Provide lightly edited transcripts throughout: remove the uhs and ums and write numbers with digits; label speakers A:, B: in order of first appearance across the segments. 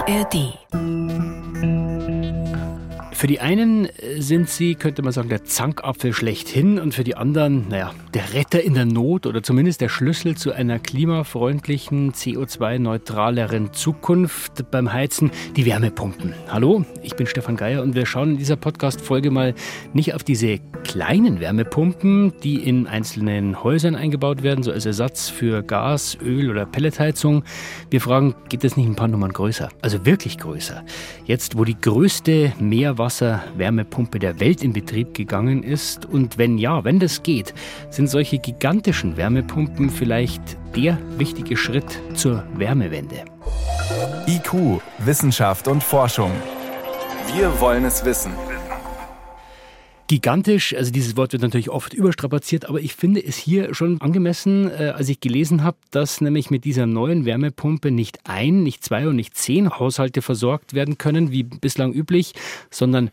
A: ARD.
B: Für die einen sind sie, könnte man sagen, der Zankapfel schlechthin und für die anderen, der Retter in der Not oder zumindest der Schlüssel zu einer klimafreundlichen, CO2-neutraleren Zukunft beim Heizen, die Wärmepumpen. Hallo, ich bin Stefan Geier und wir schauen in dieser Podcast-Folge mal nicht auf diese kleinen Wärmepumpen, die in einzelnen Häusern eingebaut werden, so als Ersatz für Gas-, Öl- oder Pelletheizung. Wir fragen, geht das nicht ein paar Nummern größer? Also wirklich größer. Jetzt, wo die größte Meerwasser-Wärmepumpe der Welt in Betrieb gegangen ist und wenn das geht, sind solche gigantischen Wärmepumpen vielleicht der wichtige Schritt zur Wärmewende.
C: IQ, Wissenschaft und Forschung. Wir wollen es wissen.
B: Gigantisch, also dieses Wort wird natürlich oft überstrapaziert, aber ich finde es hier schon angemessen, als ich gelesen habe, dass nämlich mit dieser neuen Wärmepumpe nicht 1, nicht 2 und nicht 10 Haushalte versorgt werden können, wie bislang üblich, sondern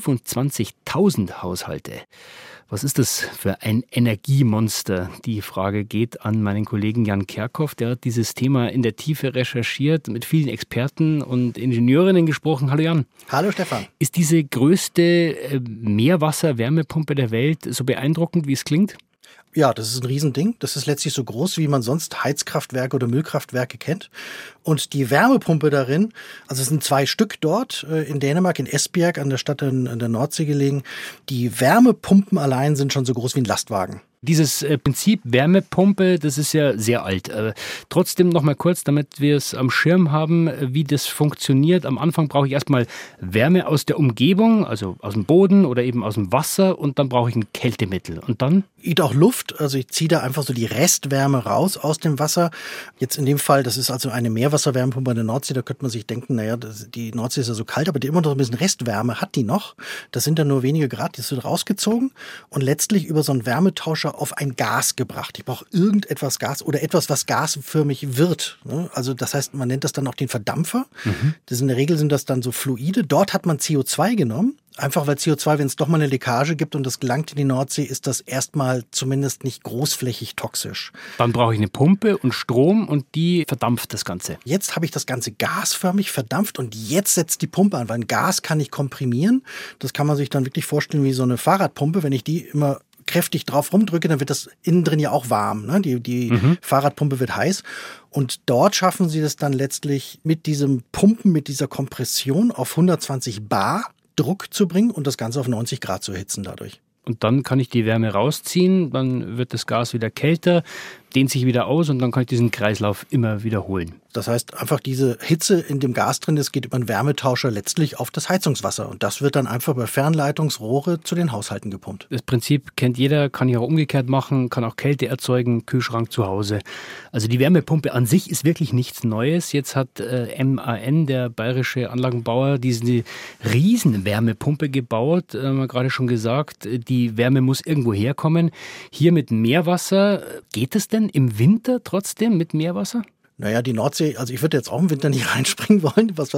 B: 25.000 Haushalte. Was ist das für ein Energiemonster? Die Frage geht an meinen Kollegen Jan Kerkhoff. Der hat dieses Thema in der Tiefe recherchiert, mit vielen Experten und Ingenieurinnen gesprochen. Hallo Jan.
D: Hallo Stefan.
B: Ist diese größte Meerwasser-Wärmepumpe der Welt so beeindruckend, wie es klingt?
D: Ja, das ist ein Riesending. Das ist letztlich so groß, wie man sonst Heizkraftwerke oder Müllkraftwerke kennt. Und die Wärmepumpe darin, also es sind 2 Stück dort in Dänemark, in Esbjerg, an der Stadt an der Nordsee gelegen. Die Wärmepumpen allein sind schon so groß wie ein Lastwagen.
B: Dieses Prinzip Wärmepumpe, das ist ja sehr alt. Trotzdem noch mal kurz, damit wir es am Schirm haben, wie das funktioniert. Am Anfang brauche ich erstmal Wärme aus der Umgebung, also aus dem Boden oder eben aus dem Wasser und dann brauche ich ein Kältemittel. Und dann?
D: Geht auch Luft, also ich ziehe da einfach so die Restwärme raus aus dem Wasser. Jetzt in dem Fall, das ist also eine Meerwasserwärmepumpe an der Nordsee, da könnte man sich denken, die Nordsee ist ja so kalt, aber die immer noch ein bisschen Restwärme hat die noch. Das sind dann nur wenige Grad, die wird rausgezogen und letztlich über so einen Wärmetauscher auf ein Gas gebracht. Ich brauche irgendetwas Gas oder etwas, was gasförmig wird. Also das heißt, man nennt das dann auch den Verdampfer. In der Regel sind das dann so Fluide. Dort hat man CO2 genommen. Einfach weil CO2, wenn es doch mal eine Leckage gibt und das gelangt in die Nordsee, ist das erstmal zumindest nicht großflächig toxisch.
B: Dann brauche ich eine Pumpe und Strom und die verdampft das Ganze.
D: Jetzt habe ich das Ganze gasförmig verdampft und jetzt setzt die Pumpe an, weil ein Gas kann ich komprimieren. Das kann man sich dann wirklich vorstellen wie so eine Fahrradpumpe. Wenn ich die immer kräftig drauf rumdrücke, dann wird das innen drin ja auch warm. Ne? Die Fahrradpumpe wird heiß. Und dort schaffen sie das dann letztlich mit diesem Pumpen, mit dieser Kompression auf 120 bar Druck zu bringen und das Ganze auf 90 Grad zu erhitzen dadurch.
B: Und dann kann ich die Wärme rausziehen, dann wird das Gas wieder kälter, dehnt sich wieder aus und dann kann ich diesen Kreislauf immer wiederholen.
D: Das heißt, einfach diese Hitze in dem Gas drin ist, geht über einen Wärmetauscher letztlich auf das Heizungswasser. Und das wird dann einfach über Fernleitungsrohre zu den Haushalten gepumpt.
B: Das Prinzip kennt jeder, kann ich auch umgekehrt machen, kann auch Kälte erzeugen, Kühlschrank zu Hause. Also die Wärmepumpe an sich ist wirklich nichts Neues. Jetzt hat MAN, der bayerische Anlagenbauer, diese riesen Wärmepumpe gebaut. Haben wir gerade schon gesagt, die Wärme muss irgendwo herkommen. Hier mit Meerwasser, geht es denn im Winter trotzdem mit Meerwasser?
D: Naja, die Nordsee, also ich würde jetzt auch im Winter nicht reinspringen wollen. Was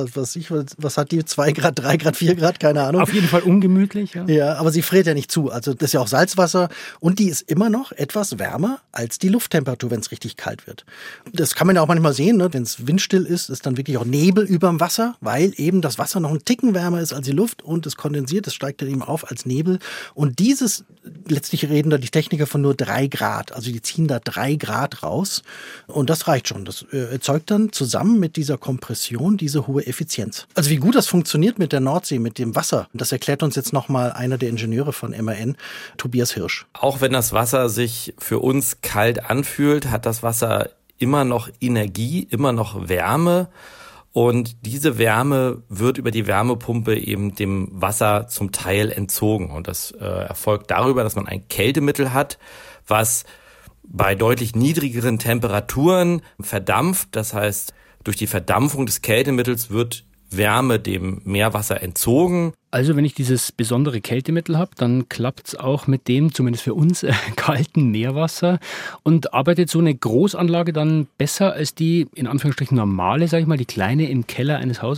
D: hat die? 2 Grad, 3 Grad, 4 Grad? Keine Ahnung.
B: Auf jeden Fall ungemütlich, ja.
D: Ja, aber sie friert ja nicht zu. Also das ist ja auch Salzwasser und die ist immer noch etwas wärmer als die Lufttemperatur, wenn es richtig kalt wird. Das kann man ja auch manchmal sehen, ne? Wenn es windstill ist, ist dann wirklich auch Nebel überm Wasser, weil eben das Wasser noch einen Ticken wärmer ist als die Luft und es kondensiert, es steigt dann eben auf als Nebel. Und letztlich reden da die Techniker von nur 3 Grad. Also die ziehen da 3 Grad raus und das reicht schon. Das erzeugt dann zusammen mit dieser Kompression diese hohe Effizienz. Also wie gut das funktioniert mit der Nordsee, mit dem Wasser, das erklärt uns jetzt nochmal einer der Ingenieure von MAN, Tobias Hirsch.
E: Auch wenn das Wasser sich für uns kalt anfühlt, hat das Wasser immer noch Energie, immer noch Wärme. Und diese Wärme wird über die Wärmepumpe eben dem Wasser zum Teil entzogen. Und das erfolgt darüber, dass man ein Kältemittel hat, was bei deutlich niedrigeren Temperaturen verdampft. Das heißt, durch die Verdampfung des Kältemittels wird Wärme dem Meerwasser entzogen.
B: Also wenn ich dieses besondere Kältemittel habe, dann klappt es auch mit dem, zumindest für uns, kalten Meerwasser. Und arbeitet so eine Großanlage dann besser als die, in Anführungsstrichen, normale, sage ich mal, die kleine im Keller eines Hauses?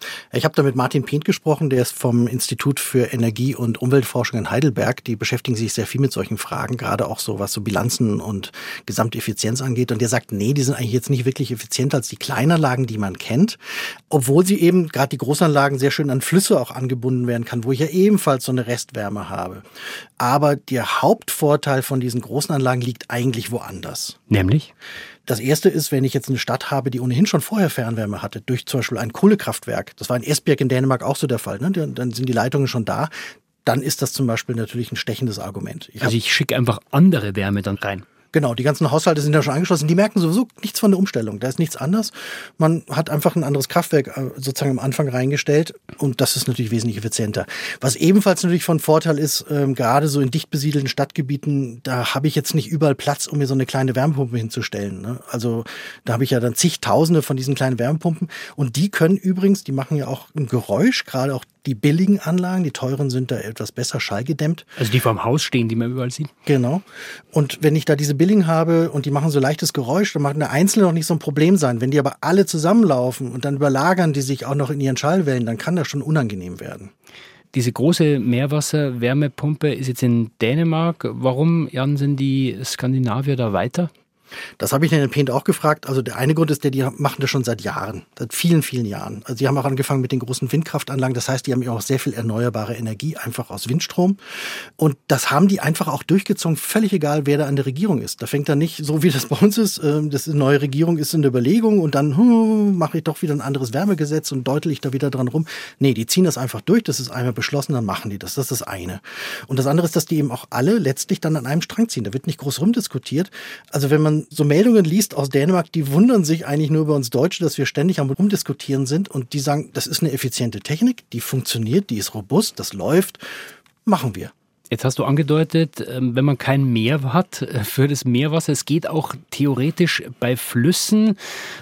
D: Ich habe da mit Martin Pehnt gesprochen, der ist vom Institut für Energie- und Umweltforschung in Heidelberg. Die beschäftigen sich sehr viel mit solchen Fragen, gerade auch so, was so Bilanzen und Gesamteffizienz angeht. Und der sagt, nee, die sind eigentlich jetzt nicht wirklich effizienter als die Kleinanlagen, die man kennt, obwohl sie eben, gerade die Großanlagen, sehr schön an Flüsse auch angebunden werden kann, wo ich ja ebenfalls so eine Restwärme habe. Aber der Hauptvorteil von diesen großen Anlagen liegt eigentlich woanders.
B: Nämlich?
D: Das erste ist, wenn ich jetzt eine Stadt habe, die ohnehin schon vorher Fernwärme hatte, durch zum Beispiel ein Kohlekraftwerk. Das war in Esbjerg in Dänemark auch so der Fall. Ne? Dann sind die Leitungen schon da. Dann ist das zum Beispiel natürlich ein stechendes Argument.
B: Ich schicke einfach andere Wärme dann rein.
D: Genau, die ganzen Haushalte sind ja schon angeschlossen. Die merken sowieso nichts von der Umstellung. Da ist nichts anders. Man hat einfach ein anderes Kraftwerk sozusagen am Anfang reingestellt und das ist natürlich wesentlich effizienter. Was ebenfalls natürlich von Vorteil ist, gerade so in dicht besiedelten Stadtgebieten, da habe ich jetzt nicht überall Platz, um mir so eine kleine Wärmepumpe hinzustellen. Ne? Also da habe ich ja dann zigtausende von diesen kleinen Wärmepumpen und die können übrigens, die machen ja auch ein Geräusch, gerade auch die billigen Anlagen, die teuren sind da etwas besser schallgedämmt.
B: Also die vor dem Haus stehen, die man überall sieht?
D: Genau. Und wenn ich da diese billigen habe und die machen so leichtes Geräusch, dann mag eine einzelne noch nicht so ein Problem sein. Wenn die aber alle zusammenlaufen und dann überlagern die sich auch noch in ihren Schallwellen, dann kann das schon unangenehm werden.
B: Diese große Meerwasser-Wärmepumpe ist jetzt in Dänemark. Warum, Jan, sind die Skandinavier da weiter?
D: Das habe ich den Pehnt auch gefragt. Also der eine Grund ist, die machen das schon seit Jahren, seit vielen, vielen Jahren. Also die haben auch angefangen mit den großen Windkraftanlagen. Das heißt, die haben ja auch sehr viel erneuerbare Energie, einfach aus Windstrom. Und das haben die einfach auch durchgezogen, völlig egal, wer da an der Regierung ist. Da fängt dann nicht, so wie das bei uns ist, das eine neue Regierung ist in der Überlegung und dann mache ich doch wieder ein anderes Wärmegesetz und deutel ich da wieder dran rum. Nee, die ziehen das einfach durch. Das ist einmal beschlossen, dann machen die das. Das ist das eine. Und das andere ist, dass die eben auch alle letztlich dann an einem Strang ziehen. Da wird nicht groß rumdiskutiert. Also wenn man so Meldungen liest aus Dänemark, die wundern sich eigentlich nur über uns Deutsche, dass wir ständig am Rumdiskutieren sind und die sagen, das ist eine effiziente Technik, die funktioniert, die ist robust, das läuft, machen wir.
B: Jetzt hast du angedeutet, wenn man kein Meer hat für das Meerwasser, es geht auch theoretisch bei Flüssen.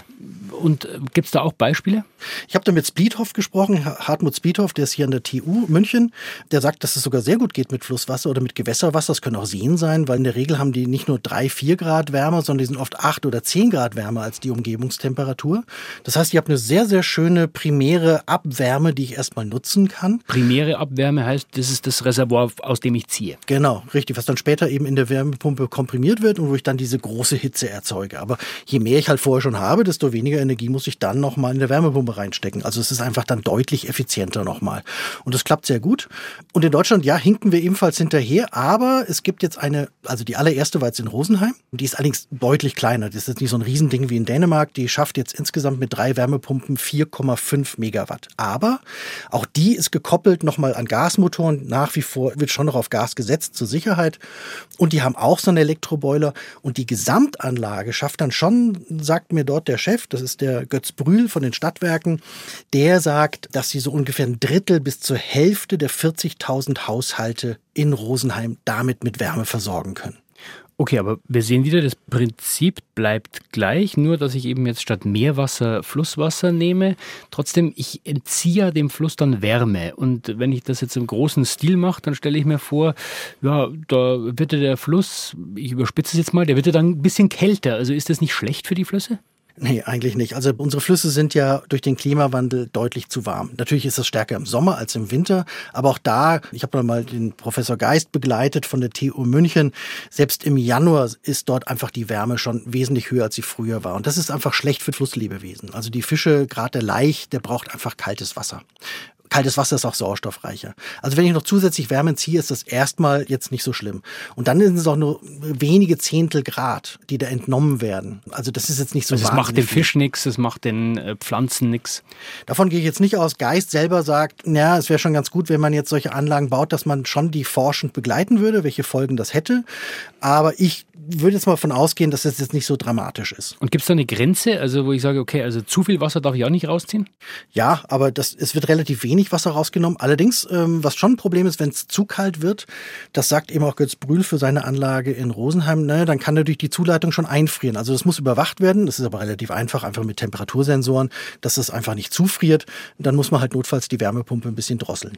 B: Und gibt es da auch Beispiele?
D: Ich habe da mit Spliethoff gesprochen, Hartmut Spliethoff, der ist hier an der TU München. Der sagt, dass es sogar sehr gut geht mit Flusswasser oder mit Gewässerwasser. Das können auch Seen sein, weil in der Regel haben die nicht nur 3-4 Grad wärmer, sondern die sind oft 8 oder 10 Grad wärmer als die Umgebungstemperatur. Das heißt, ich habe eine sehr, sehr schöne primäre Abwärme, die ich erstmal nutzen kann.
B: Primäre Abwärme heißt, das ist das Reservoir, aus dem ich ziehe.
D: Genau, richtig, was dann später eben in der Wärmepumpe komprimiert wird und wo ich dann diese große Hitze erzeuge. Aber je mehr ich halt vorher schon habe, desto weniger Energie muss ich dann nochmal in der Wärmepumpe reinstecken. Also es ist einfach dann deutlich effizienter nochmal. Und das klappt sehr gut. Und in Deutschland, ja, hinken wir ebenfalls hinterher. Aber es gibt jetzt also die allererste war jetzt in Rosenheim. Die ist allerdings deutlich kleiner. Das ist jetzt nicht so ein Riesending wie in Dänemark. Die schafft jetzt insgesamt mit 3 Wärmepumpen 4,5 Megawatt. Aber auch die ist gekoppelt nochmal an Gasmotoren. Nach wie vor wird schon noch auf Gas gesetzt zur Sicherheit. Und die haben auch so einen Elektroboiler. Und die Gesamtanlage schafft dann schon, sagt mir dort der Chef, das ist der Götz Brühl von den Stadtwerken, der sagt, dass sie so ungefähr ein Drittel bis zur Hälfte der 40.000 Haushalte in Rosenheim damit mit Wärme versorgen können.
B: Okay, aber wir sehen wieder, das Prinzip bleibt gleich, nur dass ich eben jetzt statt Meerwasser Flusswasser nehme. Trotzdem, ich entziehe ja dem Fluss dann Wärme. Und wenn ich das jetzt im großen Stil mache, dann stelle ich mir vor, ja, da wird der Fluss, ich überspitze es jetzt mal, der wird dann ein bisschen kälter. Also ist das nicht schlecht für die Flüsse?
D: Nee, eigentlich nicht. Also unsere Flüsse sind ja durch den Klimawandel deutlich zu warm. Natürlich ist das stärker im Sommer als im Winter, aber auch da, ich habe mal den Professor Geist begleitet von der TU München, selbst im Januar ist dort einfach die Wärme schon wesentlich höher, als sie früher war. Und das ist einfach schlecht für Flusslebewesen. Also die Fische, gerade der Laich, der braucht einfach kaltes Wasser. Kaltes Wasser ist auch sauerstoffreicher. Also wenn ich noch zusätzlich Wärme ziehe, ist das erstmal jetzt nicht so schlimm. Und dann sind es auch nur wenige Zehntel Grad, die da entnommen werden. Also das ist jetzt nicht so
B: wahnsinnig. Also es macht dem
D: viel.
B: Fisch nichts, es macht den Pflanzen nichts.
D: Davon gehe ich jetzt nicht aus. Geist selber sagt, ja, es wäre schon ganz gut, wenn man jetzt solche Anlagen baut, dass man schon die forschend begleiten würde, welche Folgen das hätte. Aber ich würde jetzt mal davon ausgehen, dass das jetzt nicht so dramatisch ist.
B: Und gibt es da eine Grenze, also wo ich sage, okay, also zu viel Wasser darf ich auch nicht rausziehen?
D: Ja, aber es wird relativ wenig Wasser rausgenommen. Allerdings, was schon ein Problem ist, wenn es zu kalt wird, das sagt eben auch Götz Brühl für seine Anlage in Rosenheim, dann kann natürlich die Zuleitung schon einfrieren. Also das muss überwacht werden, das ist aber relativ einfach mit Temperatursensoren, dass es einfach nicht zufriert. Dann muss man halt notfalls die Wärmepumpe ein bisschen drosseln.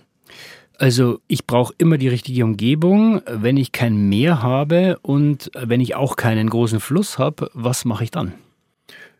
B: Also ich brauche immer die richtige Umgebung. Wenn ich kein Meer habe und wenn ich auch keinen großen Fluss habe, was mache ich dann?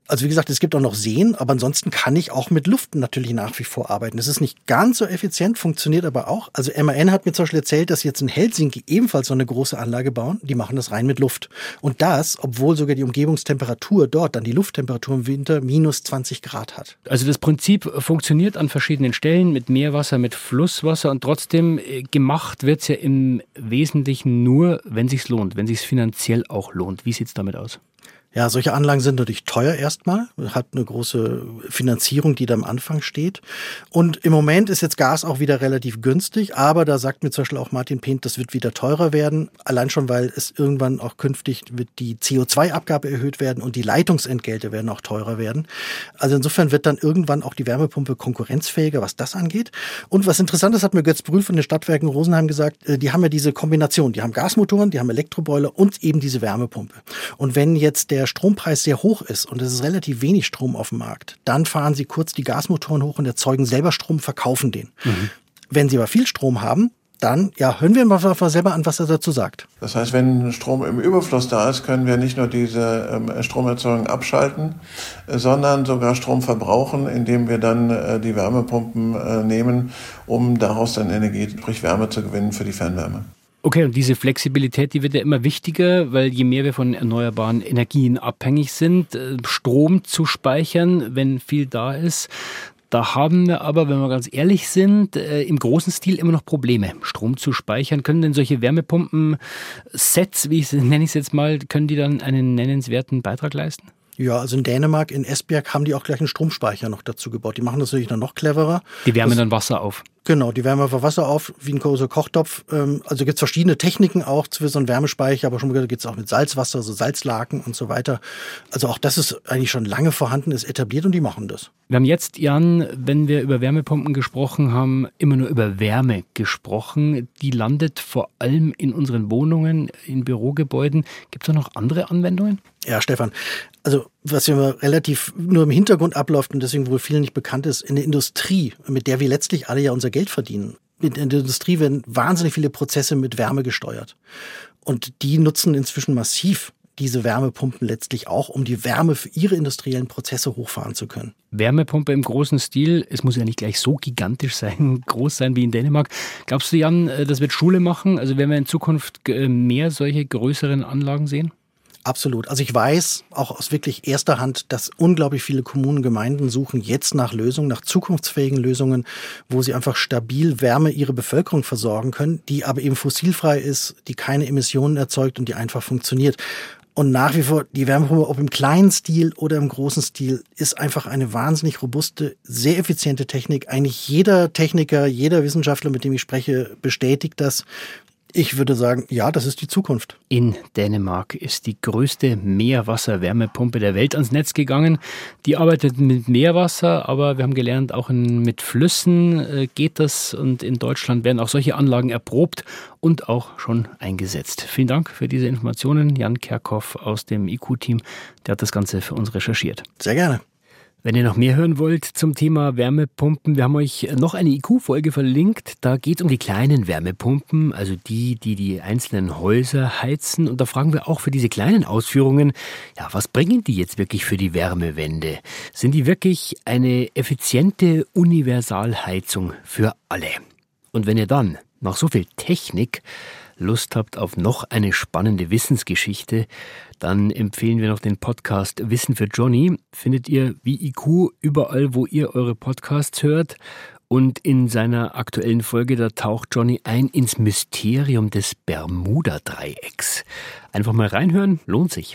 D: Also wie gesagt, es gibt auch noch Seen, aber ansonsten kann ich auch mit Luft natürlich nach wie vor arbeiten. Das ist nicht ganz so effizient, funktioniert aber auch. Also MAN hat mir zum Beispiel erzählt, dass sie jetzt in Helsinki ebenfalls so eine große Anlage bauen. Die machen das rein mit Luft. Und das, obwohl sogar die Umgebungstemperatur dort, dann die Lufttemperatur im Winter minus 20 Grad hat.
B: Also das Prinzip funktioniert an verschiedenen Stellen mit Meerwasser, mit Flusswasser und trotzdem gemacht wird es ja im Wesentlichen nur, wenn es sich lohnt, wenn es sich finanziell auch lohnt. Wie sieht es damit aus?
D: Ja, solche Anlagen sind natürlich teuer erstmal, hat eine große Finanzierung, die da am Anfang steht. Und im Moment ist jetzt Gas auch wieder relativ günstig, aber da sagt mir zum Beispiel auch Martin Pint, das wird wieder teurer werden, allein schon, weil es irgendwann auch künftig wird die CO2-Abgabe erhöht werden und die Leitungsentgelte werden auch teurer werden. Also insofern wird dann irgendwann auch die Wärmepumpe konkurrenzfähiger, was das angeht. Und was interessant ist, hat mir Götz Brühl von den Stadtwerken Rosenheim gesagt, die haben ja diese Kombination, die haben Gasmotoren, die haben Elektroboiler und eben diese Wärmepumpe. Und wenn jetzt der Strompreis sehr hoch ist und es ist relativ wenig Strom auf dem Markt, dann fahren sie kurz die Gasmotoren hoch und erzeugen selber Strom, verkaufen den. Wenn sie aber viel Strom haben, dann hören wir mal selber an, was er dazu sagt.
A: Das heißt, wenn Strom im Überfluss da ist, können wir nicht nur diese Stromerzeugung abschalten, sondern sogar Strom verbrauchen, indem wir dann die Wärmepumpen nehmen, um daraus dann Energie, sprich Wärme zu gewinnen für die Fernwärme.
B: Okay, und diese Flexibilität, die wird ja immer wichtiger, weil je mehr wir von erneuerbaren Energien abhängig sind, Strom zu speichern, wenn viel da ist. Da haben wir aber, wenn wir ganz ehrlich sind, im großen Stil immer noch Probleme, Strom zu speichern. Können denn solche Wärmepumpen-Sets, nenne ich es jetzt mal, können die dann einen nennenswerten Beitrag leisten?
D: Ja, also in Dänemark, in Esbjerg haben die auch gleich einen Stromspeicher noch dazu gebaut. Die machen das natürlich noch cleverer.
B: Die wärmen dann Wasser auf.
D: Genau, die wärmen einfach Wasser auf, wie ein großer Kochtopf. Also gibt es verschiedene Techniken auch für so einen Wärmespeicher, aber schon gibt es auch mit Salzwasser, so Salzlaken und so weiter. Also auch das ist eigentlich schon lange vorhanden, ist etabliert und die machen das.
B: Wir haben jetzt, Jan, wenn wir über Wärmepumpen gesprochen haben, immer nur über Wärme gesprochen. Die landet vor allem in unseren Wohnungen, in Bürogebäuden. Gibt es da noch andere Anwendungen?
D: Ja, Stefan, also was ja relativ nur im Hintergrund abläuft und deswegen wohl vielen nicht bekannt ist, in der Industrie, mit der wir letztlich alle ja unser Geld verdienen. In der Industrie werden wahnsinnig viele Prozesse mit Wärme gesteuert. Und die nutzen inzwischen massiv diese Wärmepumpen letztlich auch, um die Wärme für ihre industriellen Prozesse hochfahren zu können.
B: Wärmepumpe im großen Stil, es muss ja nicht gleich so gigantisch sein, groß sein wie in Dänemark. Glaubst du, Jan, das wird Schule machen? Also werden wir in Zukunft mehr solche größeren Anlagen sehen?
D: Absolut. Also ich weiß auch aus wirklich erster Hand, dass unglaublich viele Kommunen und Gemeinden suchen jetzt nach Lösungen, nach zukunftsfähigen Lösungen, wo sie einfach stabil Wärme ihre Bevölkerung versorgen können, die aber eben fossilfrei ist, die keine Emissionen erzeugt und die einfach funktioniert. Und nach wie vor, die Wärmepumpe, ob im kleinen Stil oder im großen Stil, ist einfach eine wahnsinnig robuste, sehr effiziente Technik. Eigentlich jeder Techniker, jeder Wissenschaftler, mit dem ich spreche, bestätigt das. Ich würde sagen, ja, das ist die Zukunft.
B: In Dänemark ist die größte Meerwasser-Wärmepumpe der Welt ans Netz gegangen. Die arbeitet mit Meerwasser, aber wir haben gelernt, auch mit Flüssen geht das. Und in Deutschland werden auch solche Anlagen erprobt und auch schon eingesetzt. Vielen Dank für diese Informationen. Jan Kerkhoff aus dem IQ-Team, der hat das Ganze für uns recherchiert.
D: Sehr gerne.
B: Wenn ihr noch mehr hören wollt zum Thema Wärmepumpen, wir haben euch noch eine IQ-Folge verlinkt. Da geht es um die kleinen Wärmepumpen, also die einzelnen Häuser heizen. Und da fragen wir auch für diese kleinen Ausführungen, ja, was bringen die jetzt wirklich für die Wärmewende? Sind die wirklich eine effiziente Universalheizung für alle? Und wenn ihr dann nach so viel Technik Lust habt auf noch eine spannende Wissensgeschichte, dann empfehlen wir noch den Podcast Wissen für Johnny. Findet ihr wie IQ überall, wo ihr eure Podcasts hört. Und in seiner aktuellen Folge, da taucht Johnny ein ins Mysterium des Bermuda-Dreiecks. Einfach mal reinhören, lohnt sich.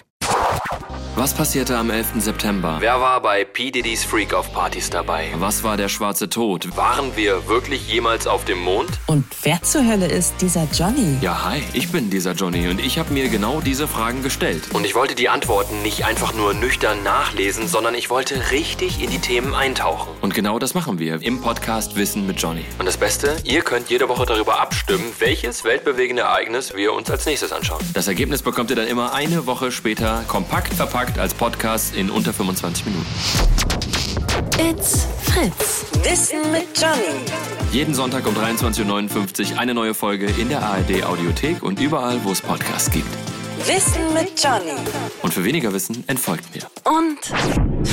F: Was passierte am 11. September?
G: Wer war bei P. Diddy's Freak-Off-Partys dabei?
F: Was war der schwarze Tod?
G: Waren wir wirklich jemals auf dem Mond?
H: Und wer zur Hölle ist dieser Johnny?
F: Ja, hi, ich bin dieser Johnny und ich habe mir genau diese Fragen gestellt.
G: Und ich wollte die Antworten nicht einfach nur nüchtern nachlesen, sondern ich wollte richtig in die Themen eintauchen.
F: Und genau das machen wir im Podcast Wissen mit Johnny.
G: Und das Beste, ihr könnt jede Woche darüber abstimmen, welches weltbewegende Ereignis wir uns als nächstes anschauen.
F: Das Ergebnis bekommt ihr dann immer eine Woche später kompakt verpackt als Podcast in unter 25 Minuten.
H: It's Fritz. Wissen mit Johnny.
F: Jeden Sonntag um 23.59 Uhr eine neue Folge in der ARD Audiothek und überall, wo es Podcasts gibt.
H: Wissen mit Johnny.
F: Und für weniger Wissen entfolgt mir.
H: Und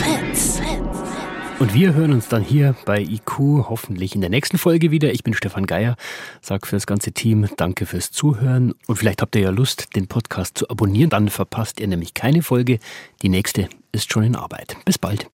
B: Und wir hören uns dann hier bei IQ hoffentlich in der nächsten Folge wieder. Ich bin Stefan Geier, sage für das ganze Team danke fürs Zuhören. Und vielleicht habt ihr ja Lust, den Podcast zu abonnieren, dann verpasst ihr nämlich keine Folge. Die nächste ist schon in Arbeit. Bis bald.